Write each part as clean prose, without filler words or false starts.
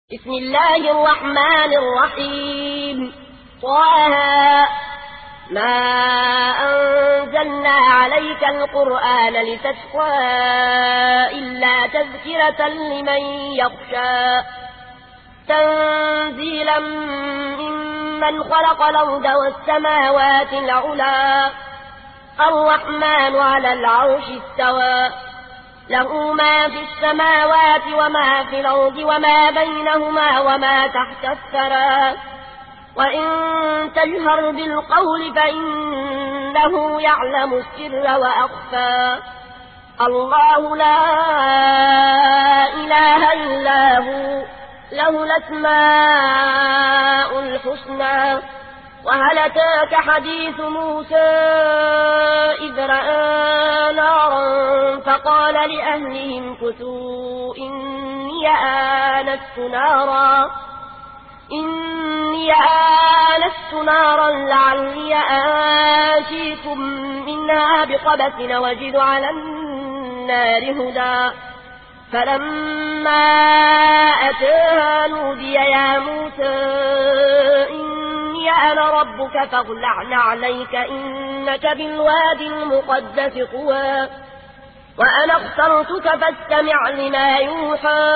بسم الله الرحمن الرحيم. طه ما أنزلنا عليك القرآن لتشقى إلا تذكرة لمن يخشى تنزيلا ممن خلق الأرض والسماوات العلى الرحمن على العرش استوى له ما في السماوات وما في الأرض وما بينهما وما تحت الثرى وإن تجهر بالقول فإنه يعلم السر وأخفى الله لا إله إلا هو له الأسماء الحسنى. وهل أتاك حديث موسى إذ رأى نارا فقال لأهلهم كثوا إني آنست نارا لعلي آتيكم منها بقبس وجد على النار هدى فلما أتاها نودي يا موسى أنا ربك فاخلع عليك إنك بالوادي المقدس طوى وأنا اخترتك فاستمع لما يوحى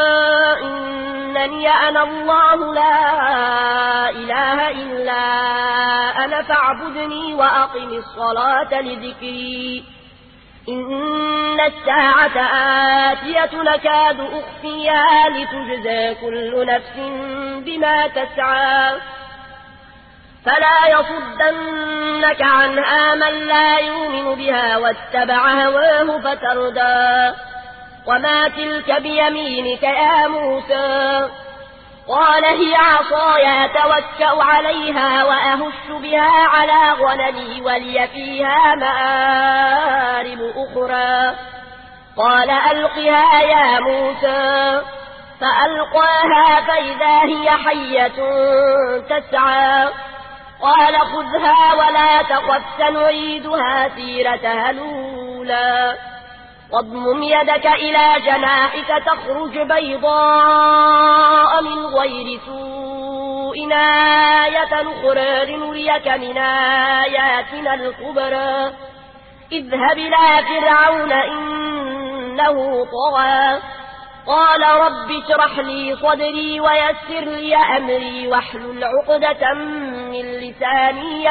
إنني أنا الله لا إله إلا أنا فاعبدني وأقم الصلاة لذكري إن الساعة آتية نكاد أخفيها لتجزى كل نفس بما تسعى فلا يصدنك عنها من لا يؤمن بها واتبع هواه فتردى. وما تلك بيمينك يا موسى قال هي عصاي أتوكأ عليها وأهش بها على غنمي ولي فيها مآرب أخرى قال ألقها يا موسى فألقاها فإذا هي حية تسعى قال خذها ولا تخف سنعيدها سيرتها الأولى واضمم يدك إلى جناحك تخرج بيضاء من غير سوء آية أخرى لنريك من آياتنا الكبرى اذهب إلى فرعون إنه طغى قال رب اشرح لي صدري ويسر لي أمري واحلل عقدة من لساني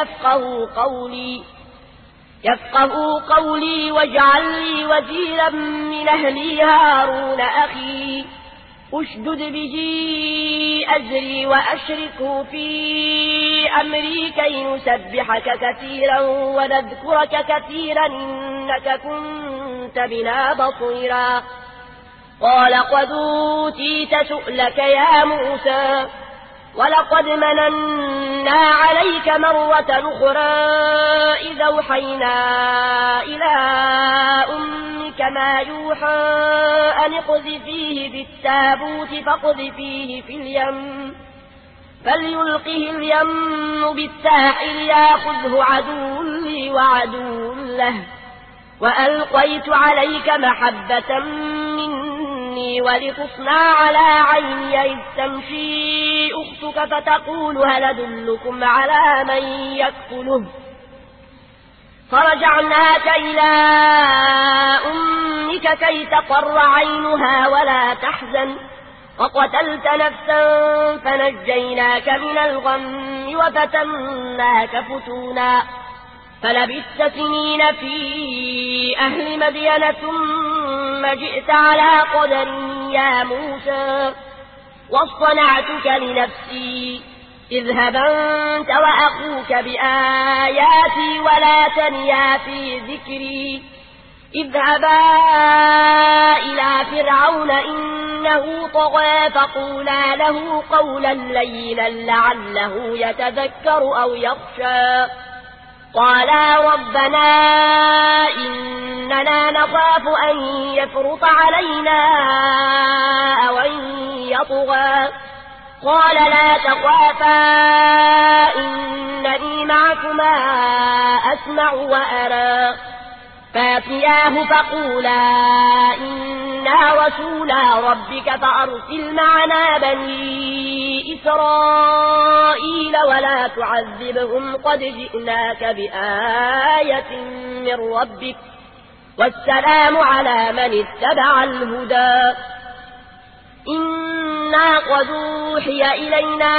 يفقهوا قولي واجعل لي وزيرا من أهلي هارون أخي أشدد به أزري وأشركه في أمري كي نسبحك كثيرا ونذكرك كثيرا إنك كنت بنا بصيرا قال قد أوتيت سؤلك يا موسى ولقد مننا عليك مرة أخرى إذا أوحينا إلى أمك ما يوحى أن اقذفيه بالتابوت فاقذفيه في اليم فليلقه اليم بالساحل يأخذه عدو لي وعدو له وألقيت عليك محبة مني ولتصنع على عيني إذ تمشي أختك فتقول هل أدلكم على من يكفله فرجعناك إلى أمك كي تقر عينها ولا تحزن وقتلت نفسا فنجيناك من الغم وفتناك فتونا فلبثت سنين في أهل مدين ثم جئت على قدر يا موسى واصطنعتك لنفسي اذهب أنت وأخوك بآياتي ولا تنيا في ذكري اذهبا إلى فرعون إنه طغى فقولا له قولا لينا لعله يتذكر أو يخشى قالا ربنا إننا نخاف أن يفرط علينا أو أن يطغى قال لا تخافا إنني معكما أسمع وأرى فاتياه فقولا إنا رسولا ربك فأرسل معنا بني إسرائيل ولا تعذبهم قد جئناك بآية من ربك والسلام على من اتبع الهدى إنا قد أوحي إلينا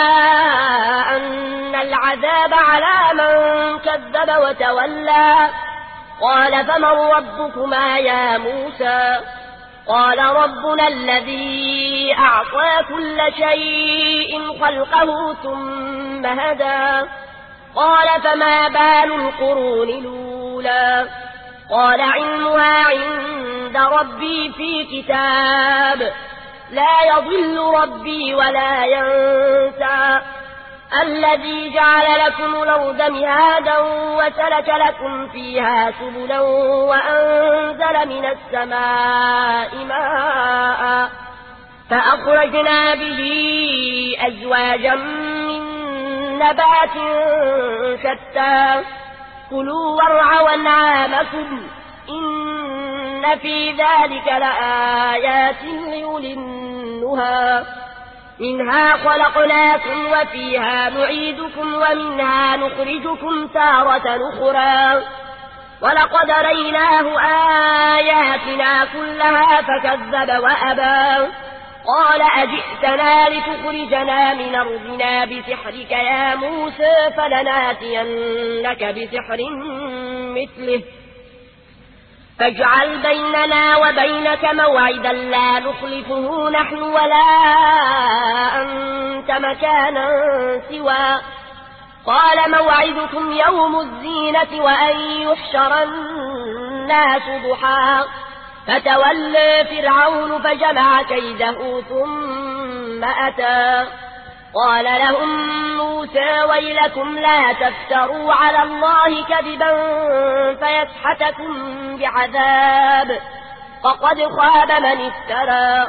أن العذاب على من كذب وتولى قال فمن ربكما يا موسى قال ربنا الذي أعطى كل شيء خلقه ثم هدى قال فما بال القرون الأولى قال علمها عند ربي في كتاب لا يضل ربي ولا ينسى الذي جعل لكم الأرض مهادا وسلك لكم فيها سبلا وأنزل من السماء ماء فأخرجنا به أزواجا من نبات شتى كلوا وارعوا أنعامكم إن في ذلك لآيات لأولي النهى منها خلقناكم وفيها نعيدكم ومنها نخرجكم تارة أخرى ولقد ريناه آياتنا كلها فكذب وأبى قال أجئتنا لتخرجنا من أرضنا بسحرك يا موسى فلناتينك بسحر مثله فاجعل بيننا وبينك موعدا لا نخلفه نحن ولا أنت مكانا سوى قال موعدكم يوم الزينة وأن يحشر الناس ضحى فتولى فرعون فجمع كيده ثم أتى قال لهم موسى ويلكم لا تفتروا على الله كذبا فيسحتكم بعذاب فقد خاب من افترى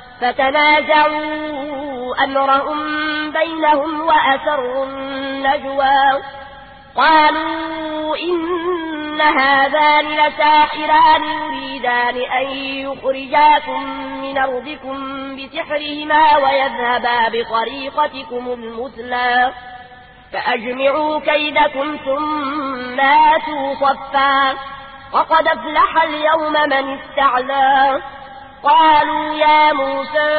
فتنازعوا أمرهم بينهم وأسروا النجوى قالوا إن هذان لساحران يريدان أن يخرجاكم من أرضكم بسحرهما ويذهبا بطريقتكم المثلى فأجمعوا كيدكم ثم آتوا صفا وقد أفلح اليوم من استعلى قالوا يا موسى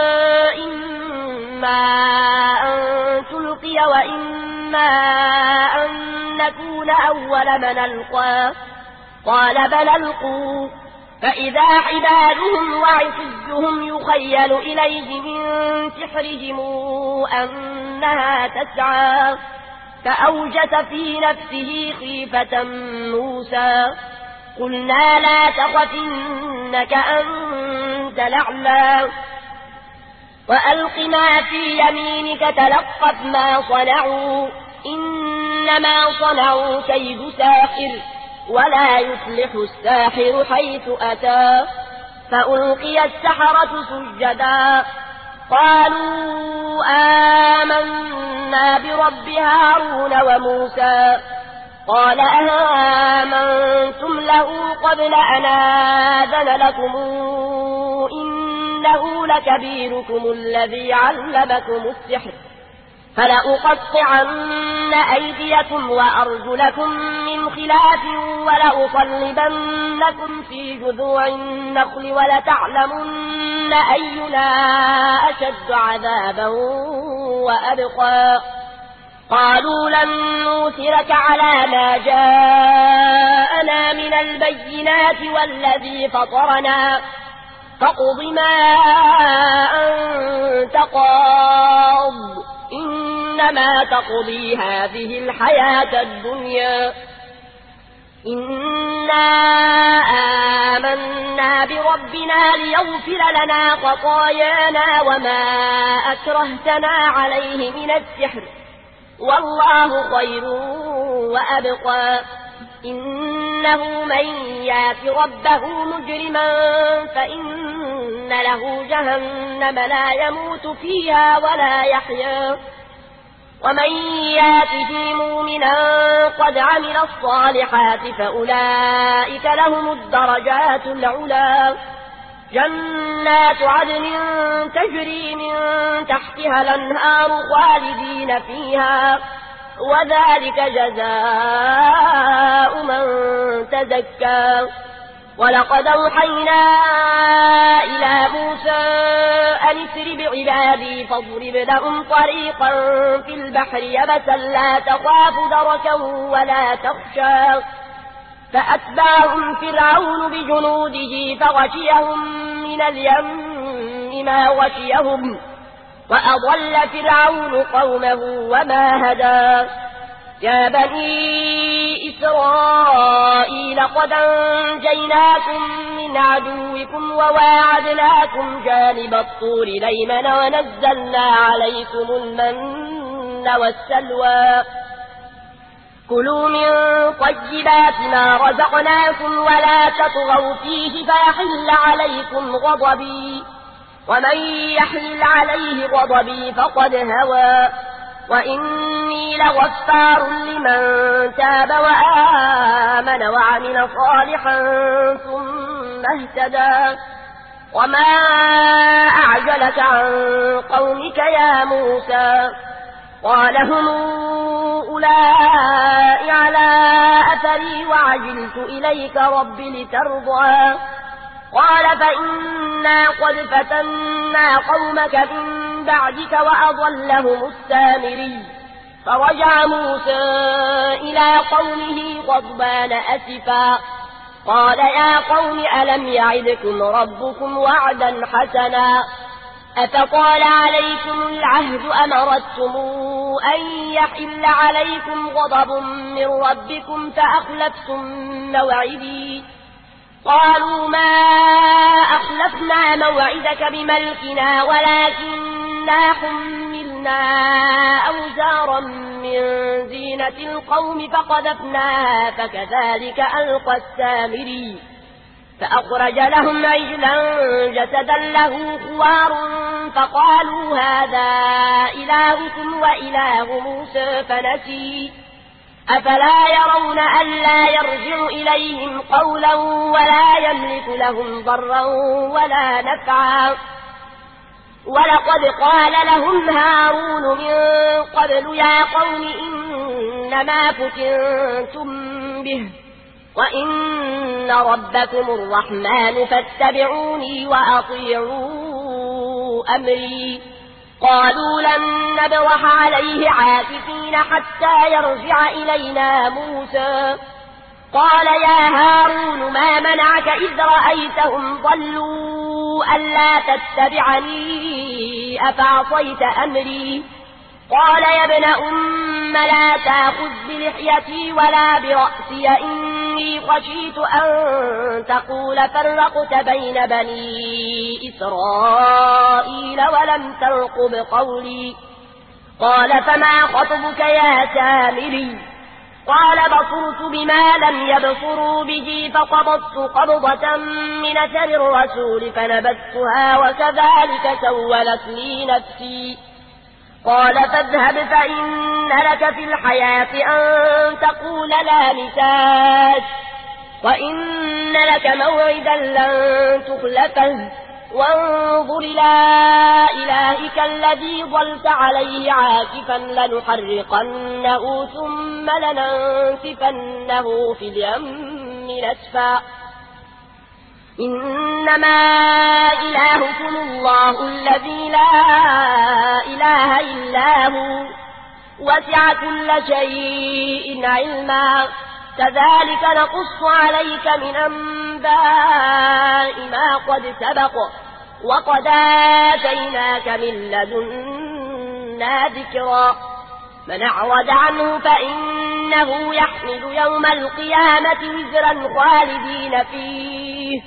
إما أن تلقي وإما أن نكون أول من ألقى قال بل ألقوا فإذا حبالهم وعصيهم يخيل إليه من سحرهم أنها تسعى فأوجس في نفسه خيفة موسى قلنا لا تخف إنك أنت الأعلى وألق ما في يمينك تلقف ما صنعوا إنما صنعوا كيد ساحر ولا يفلح الساحر حيث أتى فألقي السحرة سجدا قالوا آمنا برب هارون وموسى قال آمنتم له قبل أن آذن لكم إنه لكبيركم الذي علمكم السحر فلأقطعن أيديكم وأرجلكم من خلاف ولأصلبنكم في جذوع النخل ولتعلمن أينا أشد عذابا وأبقى قالوا لن نوثرك على ما جاءنا من البينات والذي فطرنا فاقض ما أنت قاض إنما تقضي هذه الحياة الدنيا إنا آمنا بربنا ليغفر لنا خطايانا وما أكرهتنا عليه من السحر والله خير وأبقى إنه من يات ربه مجرما فإن له جهنم لا يموت فيها ولا يحيا ومن ياته مؤمنا قد عمل الصالحات فأولئك لهم الدرجات العلا جنات عدن تجري من تحتها الأنهار خالدين فيها وذلك جزاء من تزكى ولقد أوحينا إلى موسى أن اسر بعبادي فاضرب لهم طريقا في البحر يبسا لا تخاف دركا ولا تخشى فأتبعهم فرعون بجنوده فغشيهم من اليم ما غشيهم وأضل فرعون قومه وما هدى يا بني إسرائيل قد أنجيناكم من عدوكم وواعدناكم جانب الطور الأيمن ونزلنا عليكم المن والسلوى كلوا من طيبات ما رزقناكم ولا تطغوا فيه فيحل عليكم غضبي ومن يحلل عليه غضبي فقد هوى وإني لغفار لمن تاب وآمن وعمل صالحا ثم اهتدى وما أعجلك عن قومك يا موسى قال هم أولئك على أثري وعجلت إليك رب لترضى قال فإنا قد فتنا قومك من بعدك وأضلهم السامري فرجع موسى إلى قومه غضبان أسفا قال يا قوم ألم يعدكم ربكم وعدا حسنا أفطال عليكم العهد أم أردتم أن يحل عليكم غضب من ربكم فأخلفتم موعدي قالوا ما أخلفنا موعدك بملكنا ولكننا حملنا أوزارا من زينة القوم فقذفناها فكذلك ألقى السامري فأخرج لهم عجلا جسدا له خوار فقالوا هذا إلهكم وإله موسى فنسي أفلا يرون ألا يرجع إليهم قولا ولا يملك لهم ضرا ولا نفعا ولقد قال لهم هارون من قبل يا قوم إنما فتنتم به وإن ربكم الرحمن فاتبعوني وأطيعوا أمري قالوا لن نبرح عليه عاكفين حتى يرجع إلينا موسى قال يا هارون ما منعك إذ رأيتهم ضلوا ألا تتبعني أفعصيت أمري قال يا ابن أم لا تأخذ بلحيتي ولا برأسي إني خشيت أن تقول فرقت بين بني إسرائيل ولم ترقب قولي قال فما خطبك يا سامري قال بصرت بما لم يبصروا به فقبضت قبضة من أثر الرسول فنبذتها وكذلك سولت لي نفسي قال فاذهب فإن لك في الحياة أن تقول لا مساس وإن لك موعدا لن تخلفه وانظر إلى إلهك الذي ظلت عليه عاكفا لنحرقنه ثم لننسفنه في اليم نسفا إنما إلهكم الله الذي لا إله إلا هو وسع كل شيء علما كذلك نقص عليك من أنباء ما قد سبق وقد آتيناك من لدنا ذكرا من أعرض عنه فإنه يحمل يوم القيامة وزرا خالدين فيه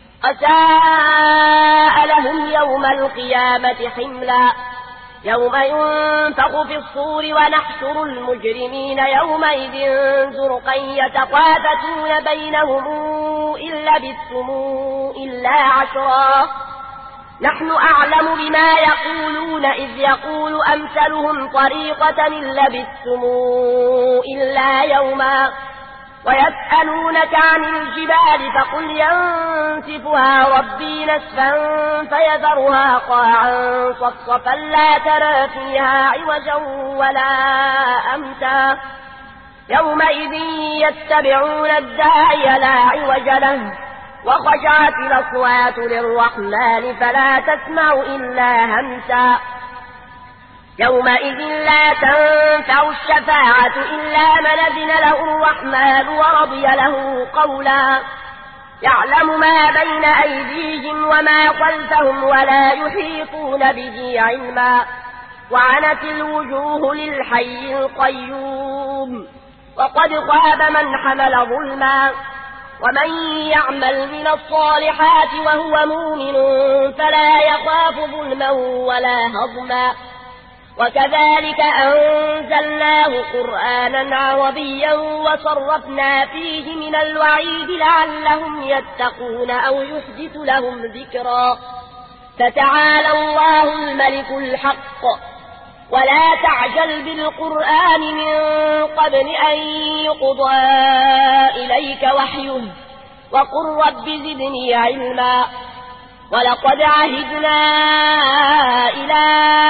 أساء لهم يوم القيامة حملا يوم ينفخ في الصور ونحشر المجرمين يومئذ زرقا يتخافتون بينهم إن لبثتم إلا عشرا نحن أعلم بما يقولون إذ يقول أمثلهم طريقة إن لبثتم إلا يوما ويسألونك عن الجبال فقل ينسفها ربي نسفا فيذرها قاعا صفصفا لا ترى فيها عوجا ولا أمتا يومئذ يتبعون الداعي لا عوج له وخشعت الأصوات للرحمن فلا تسمع إلا همسا يومئذ لا تنفع الشفاعة إلا من أذن له الرحمن ورضي له قولا يعلم ما بين أيديهم وما خلفهم ولا يحيطون به علما وعنت الوجوه للحي القيوم وقد خاب من حمل ظلما ومن يعمل من الصالحات وهو مؤمن فلا يخاف ظلما ولا هضما وكذلك أنزلناه قرآنا عربيا وصرفنا فيه من الوعيد لعلهم يتقون أو يحدث لهم ذكرا فتعالى الله الملك الحق ولا تعجل بالقرآن من قبل أن يقضى إليك وحيه وقل رب زدني علما ولقد عهدنا إلى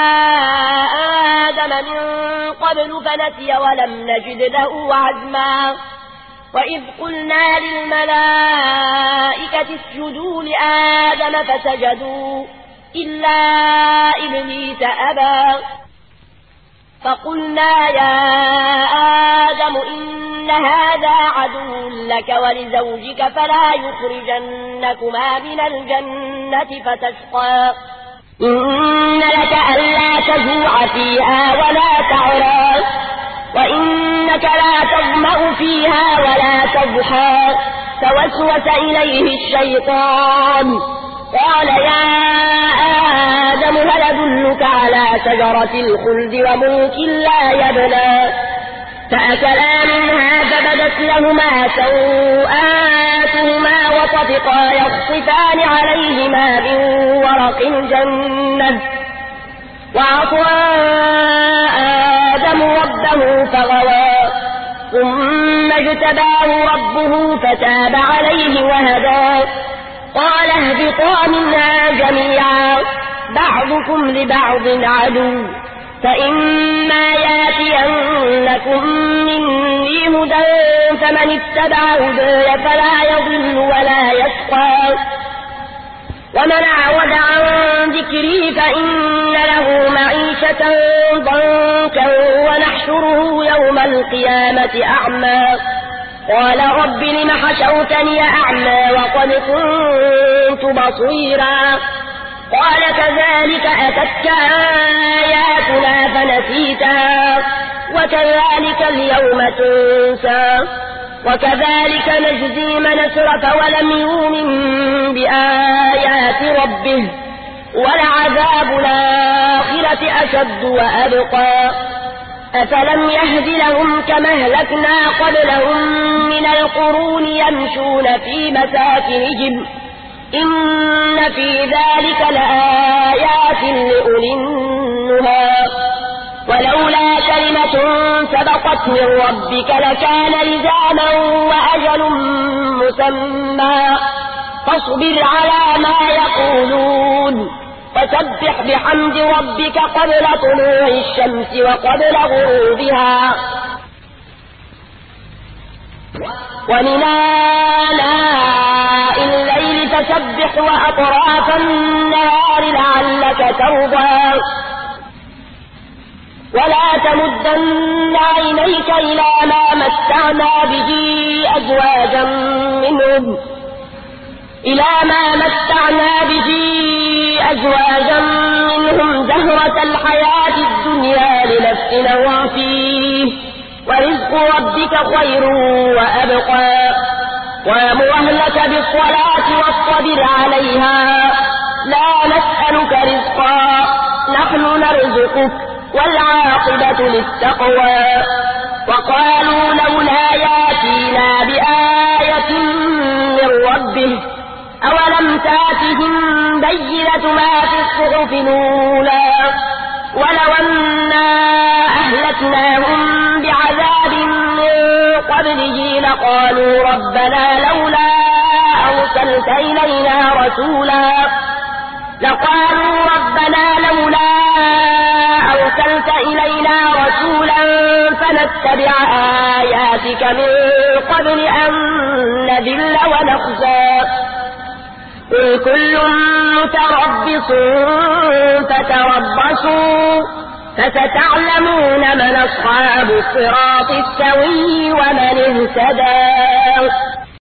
آدم من قبل فنسي ولم نجد له عزما وإذ قلنا للملائكة اسجدوا لآدم فسجدوا إلا إبليس أبى فقلنا يا آدم إن هذا عدو لك ولزوجك فلا يخرجنكما من الجنة فتشقى إن لك ألا تجوع فيها ولا تعرى وإنك لا تظمأ فيها ولا تضحى فوسوس إليه الشيطان قال يا آدم هل أدلك على شجرة الخلد وملك لا يبلى فأكلا منها فبدت لهما سوآتهما وطفقا يخصفان عليهما من ورق الجنة وعصى آدم ربه فغوى ثم اجتباه ربه فتاب عليه وهدى قال اهبطا منها جميعا بعضكم لبعض عدو فإما ياتينكم مني هدى فمن اتبع هداي فلا يضل ولا يشقى ومن أعرض عن ذكري فإن له معيشة ضنكا ونحشره يوم القيامة أعمى قال رب لم حشرتني أعمى وقد كنت بصيرا قال كذلك أتتك آياتنا فنسيتها وكذلك اليوم تنسى وكذلك نجزي من أسرف ولم يؤمن بآيات ربه ولعذاب الآخرة أشد وأبقى أفلم يهد لهم كما أهلكنا قبلهم من القرون يمشون في مساكنهم إن في ذلك لآيات لأولي النهى ولولا كلمة سبقت من ربك لكان لزاما وأجل مسمى فاصبر على ما يقولون فسبح بحمد ربك قبل طلوع الشمس وقبل غروبها ومن آلاء الليل فسبح وأطراف النهار لعلك ترضى ولا تمدن عينيك إلى ما متعنا به أزواجا منهم زهرة الحياة الدنيا لنفتنهم فيه ورزق ربك خير وأبقى وأمر أهلك بالصلاة واصطبر عليها لا نسألك رزقا نحن نرزقك والعاقبة للتقوى وقالوا لولا ياتينا بآية من ربه أولم تاتهم بينة ما في الصحف الأولى ولو أنا أهلكناهم بعذاب من قبله لقالوا ربنا لولا أرسلت إلينا رسولا فنتبع آياتك من قبل أن نذل ونخزى قل كل متربص فتربصوا فستعلمون من أصحاب الصراط السوي ومن اهتدى.